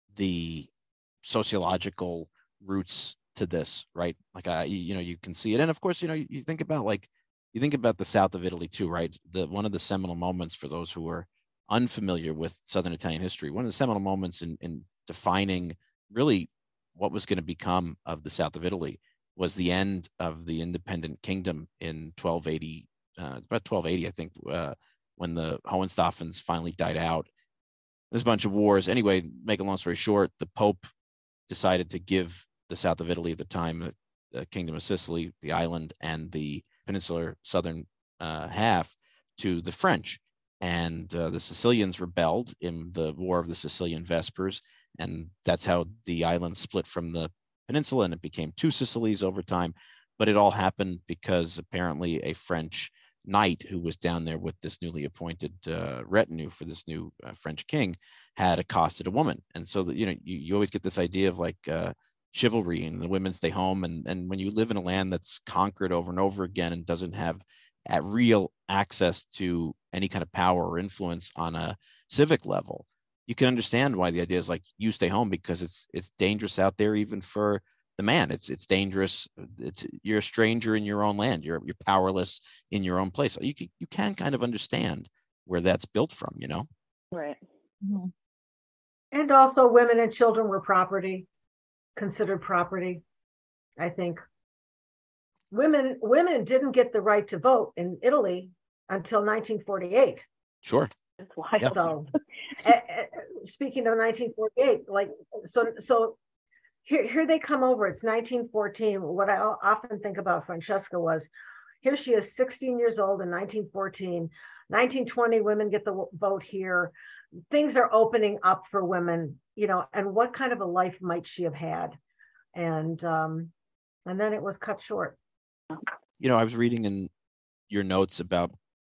the sociological roots to this, right? Like, I, you know, you can see it. And of course, you know, you, you think about like, you think about the south of Italy too, right? The one of the seminal moments for those who are unfamiliar with Southern Italian history, one of the seminal moments in, in defining really what was going to become of the south of Italy was the end of the independent kingdom in twelve eighty. Uh, about twelve eighty, I think, uh, when the Hohenstaufens finally died out. There's a bunch of wars. Anyway, make a long story short, the Pope decided to give the south of Italy at the time, the Kingdom of Sicily, the island, and the peninsular southern uh, half to the French. And uh, the Sicilians rebelled in the War of the Sicilian Vespers. And that's how the island split from the peninsula, and it became two Sicilies over time. But it all happened because apparently a French knight who was down there with this newly appointed uh, retinue for this new uh, French king had accosted a woman. And so that, you know, you, you always get this idea of like uh, chivalry and the women stay home. And, and when you live in a land that's conquered over and over again and doesn't have at real access to any kind of power or influence on a civic level, you can understand why the idea is like you stay home because it's it's dangerous out there even for the man. It's it's dangerous. It's, you're a stranger in your own land. You're you're powerless in your own place. You can, you can kind of understand where that's built from, you know? Right. Mm-hmm. And also women and children were property, considered property, I think. Women women didn't get the right to vote in Italy until nineteen forty-eight. Sure. It's wild. Yep. So uh, speaking of nineteen forty-eight, like, so, so Here, here they come over. It's nineteen fourteen. What I often think about Francesca was, here she is, sixteen years old in nineteen fourteen. nineteen twenty, women get the vote here. Things are opening up for women, you know, and what kind of a life might she have had? And um, and then it was cut short. You know, I was reading in your notes about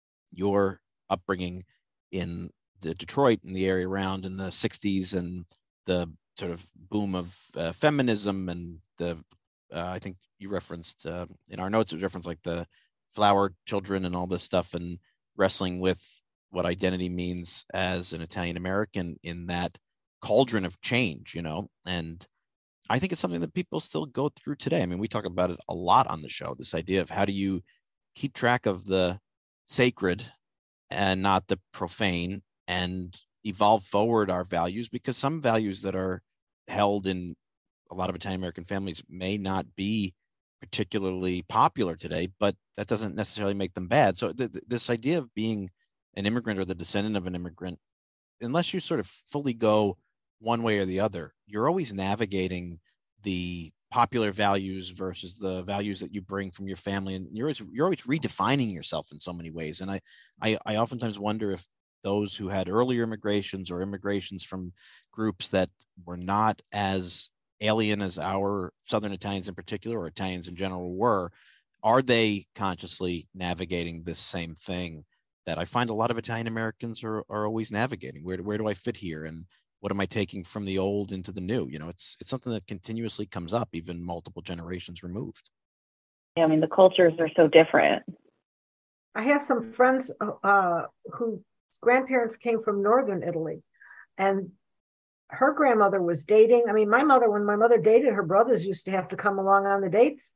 your upbringing in the Detroit and the area around in the sixties and the sort of boom of uh, feminism and the, uh, I think you referenced uh, in our notes, it was referenced like the flower children and all this stuff and wrestling with what identity means as an Italian American in that cauldron of change, you know? And I think it's something that people still go through today. I mean, we talk about it a lot on the show, this idea of how do you keep track of the sacred and not the profane and evolve forward our values, because some values that are held in a lot of Italian American families may not be particularly popular today, but that doesn't necessarily make them bad. So th- th- this idea of being an immigrant or the descendant of an immigrant, unless you sort of fully go one way or the other, you're always navigating the popular values versus the values that you bring from your family, and you're always, you're always redefining yourself in so many ways. And I, I, I oftentimes wonder if those who had earlier immigrations or immigrations from groups that were not as alien as our Southern Italians in particular, or Italians in general were, are they consciously navigating this same thing that I find a lot of Italian Americans are, are always navigating? Where, where do I fit here? And what am I taking from the old into the new? You know, it's, it's something that continuously comes up, even multiple generations removed. Yeah, I mean, the cultures are so different. I have some friends uh, who grandparents came from northern Italy, and her grandmother was dating. I mean, my mother, when my mother dated, her brothers used to have to come along on the dates.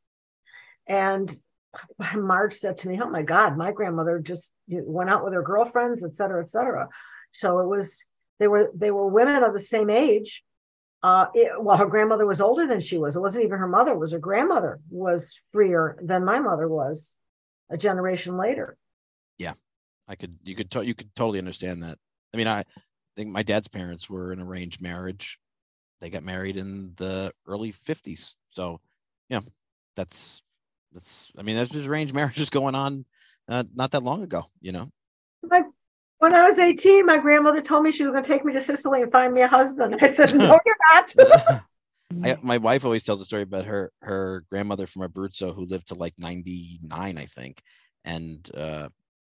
And Marge said to me, "Oh my God, my grandmother just went out with her girlfriends, et cetera, et cetera." So it was, they were, they were women of the same age. Uh, it, well, her grandmother was older than she was. It wasn't even her mother. It was her grandmother was freer than my mother was a generation later. Yeah, I could, you could, to, you could totally understand that. I mean, I think my dad's parents were an arranged marriage. They got married in the early fifties. So, yeah, that's, that's, I mean, there's just arranged marriages going on uh, not that long ago, you know? My, when I was eighteen, my grandmother told me she was going to take me to Sicily and find me a husband. I said, "No, you're not." I, my wife always tells a story about her, her grandmother from Abruzzo who lived to like ninety-nine, I think. And uh,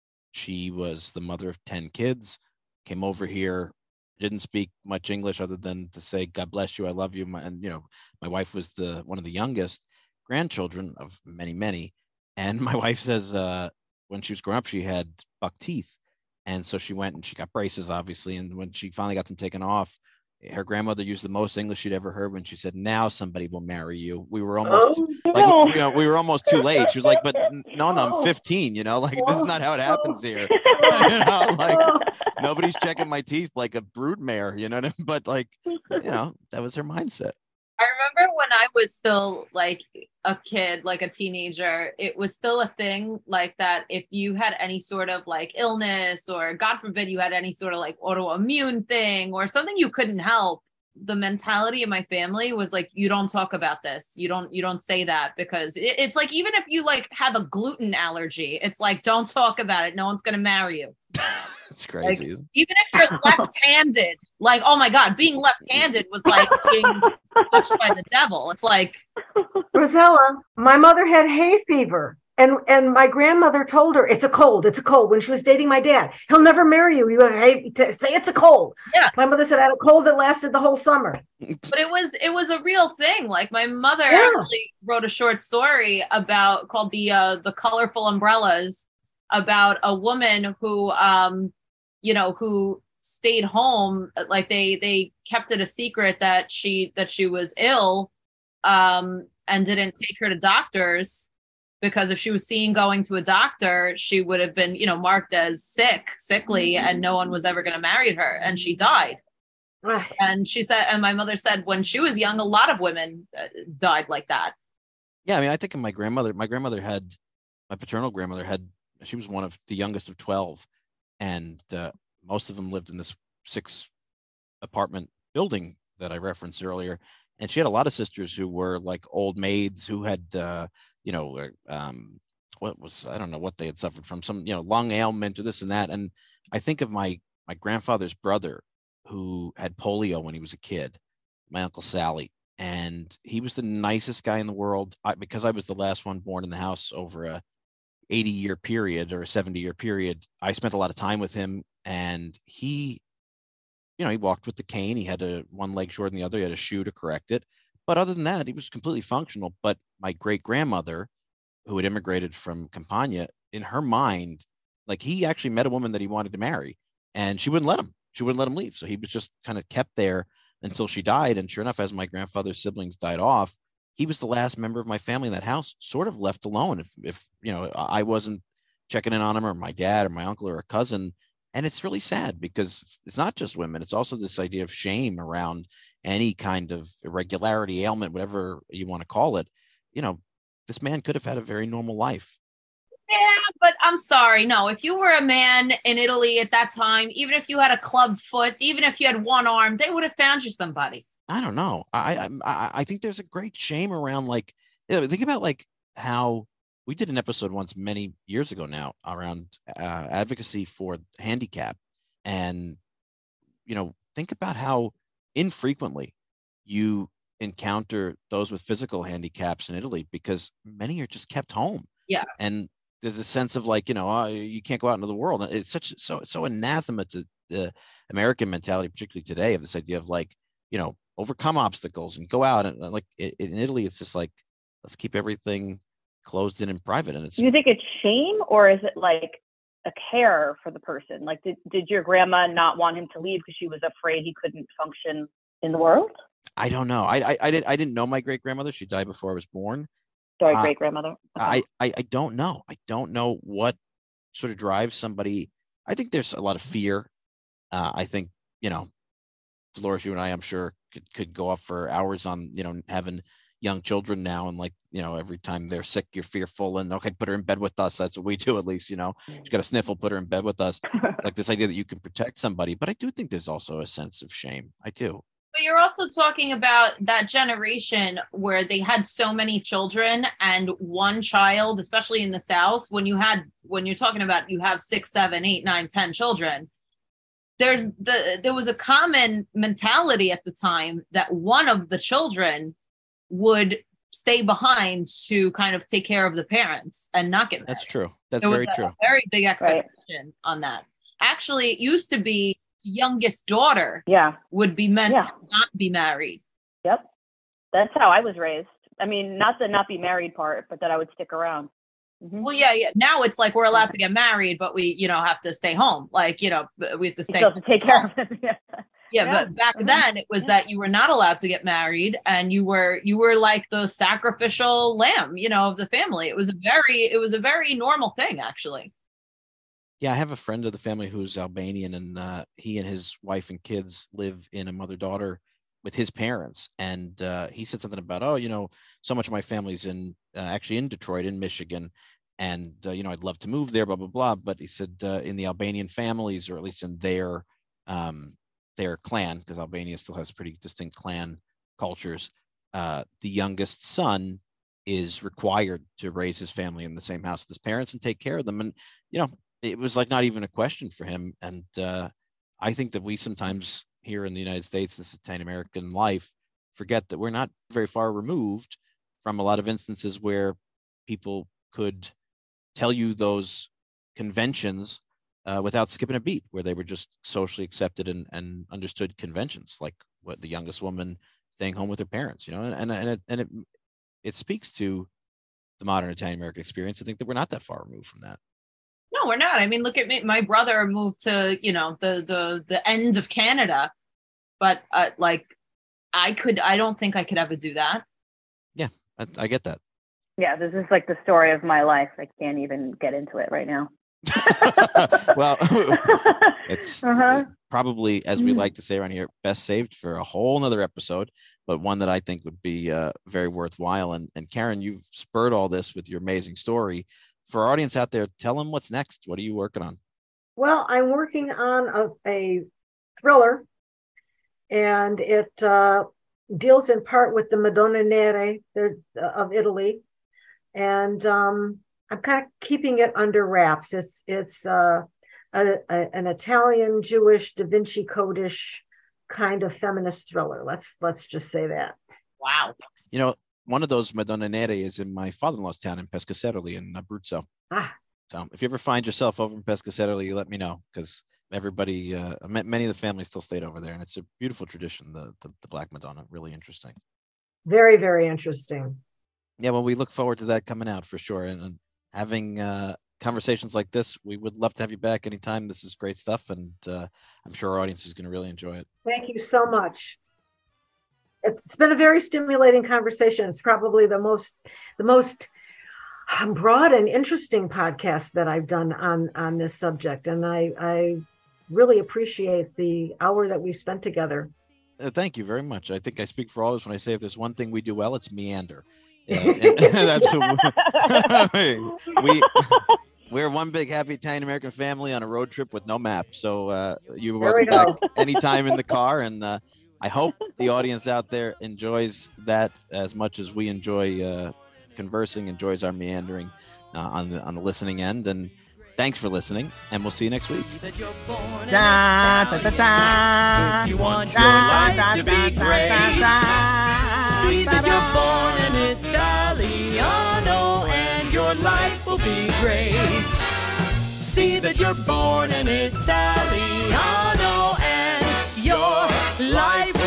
she was the mother of ten kids, came over here, didn't speak much English other than to say, "God bless you, I love you." My, and, you know, my wife was the one of the youngest grandchildren of many, many. And my wife says uh, when she was growing up, she had buck teeth. And so she went and she got braces, obviously. And when she finally got them taken off, her grandmother used the most English she'd ever heard when she said, "Now somebody will marry you." We were almost Oh, like, no. you know, we were almost too late. She was like, "But no, no, I'm fifteen, you know, like this is not how it happens here." You know, like nobody's checking my teeth like a broodmare, you know what I mean? But like, you know, that was her mindset. I remember when I was still like a kid, like a teenager, it was still a thing like that. If you had any sort of like illness, or God forbid you had any sort of like autoimmune thing or something you couldn't help, the mentality of my family was like, you don't talk about this. You don't, you don't say that, because it, it's like, even if you like have a gluten allergy, it's like, don't talk about it. No one's going to marry you. It's crazy. Like, even if you're left-handed, like, oh my God, being left-handed was like being touched by the devil. It's like, Rosella, my mother had hay fever, and and my grandmother told her, "It's a cold, it's a cold." When she was dating my dad, "He'll never marry you. You have hay, to say it's a cold." Yeah. My mother said I had a cold that lasted the whole summer. but it was it was a real thing. Like, my mother Yeah. actually wrote a short story about called the uh, the Colorful Umbrellas, about a woman who um you know who stayed home. Like, they they kept it a secret that she that she was ill, um and didn't take her to doctors, because if she was seen going to a doctor, she would have been, you know, marked as sick, sickly, and no one was ever going to marry her. And she died. And she said, and my mother said, when she was young, a lot of women uh, died like that. Yeah, I mean, I think of my grandmother. My grandmother had, my paternal grandmother had, she was one of the youngest of twelve. And uh, most of them lived in this six apartment building that I referenced earlier. And she had a lot of sisters who were like old maids who had, uh, you know, um, what was, I don't know what they had suffered from, some, you know, lung ailment or this and that. And I think of my, my grandfather's brother who had polio when he was a kid, my Uncle Sally. And he was the nicest guy in the world. I, because I was the last one born in the house over a eighty year period or a seventy year period, I spent a lot of time with him. And he, you know, he walked with the cane. He had a one leg shorter than the other. He had a shoe to correct it. But other than that, he was completely functional. But my great grandmother, who had immigrated from Campania, in her mind, like, he actually met a woman that he wanted to marry, and she wouldn't let him. She wouldn't let him leave. So he was just kind of kept there until she died. And sure enough, as my grandfather's siblings died off, he was the last member of my family in that house, sort of left alone. If, if you know, I wasn't checking in on him, or my dad or my uncle or a cousin. And it's really sad, because it's not just women. It's also this idea of shame around any kind of irregularity, ailment, whatever you want to call it. You know, this man could have had a very normal life. Yeah, but I'm sorry. No, if you were a man in Italy at that time, even if you had a club foot, even if you had one arm, they would have found you somebody. I don't know. I I, I think there's a great shame around, like, you know, think about like how we did an episode once many years ago now around uh, advocacy for handicap. And, you know, think about how infrequently you encounter those with physical handicaps in Italy, because many are just kept home. Yeah. And there's a sense of like, you know, uh, you can't go out into the world. It's such, so, so anathema to the American mentality, particularly today, of this idea of like, you know, overcome obstacles and go out. And like in Italy, it's just like, let's keep everything closed in and private. And it's, Do you think it's shame, or is it like a care for the person? Like, did, did your grandma not want him to leave because she was afraid he couldn't function in the world? I don't know. I I, I didn't I didn't know my great grandmother. She died before I was born. Sorry, Uh, great grandmother. Okay. I, I I don't know. I don't know what sort of drives somebody. I think there's a lot of fear. Uh, I think, you know, Dolores, you and I, I'm sure could, could go off for hours on, you know, having young children now. And like, you know, every time they're sick, you're fearful and okay, put her in bed with us. That's what we do, at least, you know, she's got a sniffle, put her in bed with us. Like this idea that you can protect somebody. But I do think there's also a sense of shame. I do. But you're also talking about that generation where they had so many children and one child, especially in the South, when you had, when you're talking about you have six, seven, eight, nine, ten children, there's the, there was a common mentality at the time that one of the children would stay behind to kind of take care of the parents and not get married. That's true. That's There was very a, true. a very big expectation on that. Actually, it used to be youngest daughter Yeah. would be meant Yeah. to not be married. Yep. That's how I was raised. I mean, not the not be married part, but that I would stick around. Mhm. Well, yeah, yeah. Now it's like we're allowed to get married, but we, you know, have to stay home. Like, you know, we have to You stay. still have to take care of it. Yeah. Yeah, Yeah. but back Mhm. then it was Yeah. that you were not allowed to get married, and you were you were like the sacrificial lamb, you know, of the family. It was a very it was a very normal thing, actually. Yeah, I have a friend of the family who's Albanian, and uh, he and his wife and kids live in a mother-daughter with his parents. And uh, he said something about, oh, you know, so much of my family's in uh, actually in Detroit, in Michigan, and uh, you know, I'd love to move there, blah blah blah. But he said uh, in the Albanian families, or at least in their um, their clan, because Albania still has pretty distinct clan cultures, uh, the youngest son is required to raise his family in the same house with his parents and take care of them. And you know, it was like not even a question for him. And uh, I think that we sometimes here in the United States, this Italian American life, forget that we're not very far removed from a lot of instances where people could tell you those conventions uh, without skipping a beat, where they were just socially accepted and, and understood conventions, like what the youngest woman staying home with her parents, you know, and, and, and, it, and it, it speaks to the modern Italian American experience. I think that we're not that far removed from that. No, we're not. I mean, look at me. My brother moved to, you know, the the the ends of Canada, but uh, like, I could. I don't think I could ever do that. Yeah, I, I get that. Yeah, this is like the story of my life. I can't even get into it right now. Well, it's Uh-huh. probably, as we like to say around here, best saved for a whole nother episode, but one that I think would be uh, very worthwhile. And, and Karen, you've spurred all this with your amazing story. For our audience out there, tell them what's next. What are you working on? Well, I'm working on a, a thriller, and it uh, deals in part with the Madonna Nere of Italy, and um, I'm kind of keeping it under wraps. It's it's uh, a, a, an Italian Jewish Da Vinci Code-ish kind of feminist thriller. Let's let's just say that. Wow. You know, one of those Madonna Nere is in my father-in-law's town in Pescaceroli in Abruzzo. Ah. So if you ever find yourself over in Pescaceroli, you let me know, because everybody, uh, many of the families still stayed over there, and it's a beautiful tradition, the, the the Black Madonna. Really interesting. Very, very interesting. Yeah, well, we look forward to that coming out for sure, and, and having uh, conversations like this. We would love to have you back anytime. This is great stuff, and uh, I'm sure our audience is going to really enjoy it. Thank you so much. It's been a very stimulating conversation. It's probably the most, the most broad and interesting podcast that I've done on on this subject, and I I really appreciate the hour that we spent together. Uh, thank you very much. I think I speak for all of us when I say if there's one thing we do well, it's meander. Yeah, and that's what we, we we're one big happy Italian American family on a road trip with no map. So uh, you're welcome back anytime in the car, and uh, I hope the audience out there enjoys that as much as we enjoy uh, conversing, enjoys our meandering uh, on the on the listening end. And thanks for listening, and we'll see you next week. Da, da, da, da. If you want your life to be great, see that you're born an Italiano and your life will be great. See that you're born an Italiano and your life